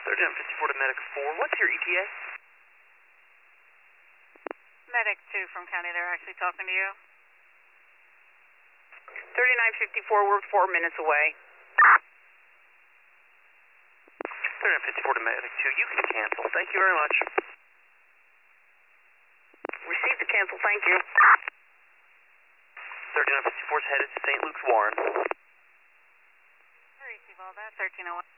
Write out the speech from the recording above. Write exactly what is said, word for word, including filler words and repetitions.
thirty-nine fifty-four to Medic four. What's your E T A? Medic two from County, they're actually talking to you. thirty-nine fifty-four, we're four minutes away. thirty-nine fifty-four to Medic two, you can cancel. Thank you very much. Received the cancel, thank you. thirty-nine fifty-four is headed to Saint Luke's Warren. Receive all that, thirteen oh one.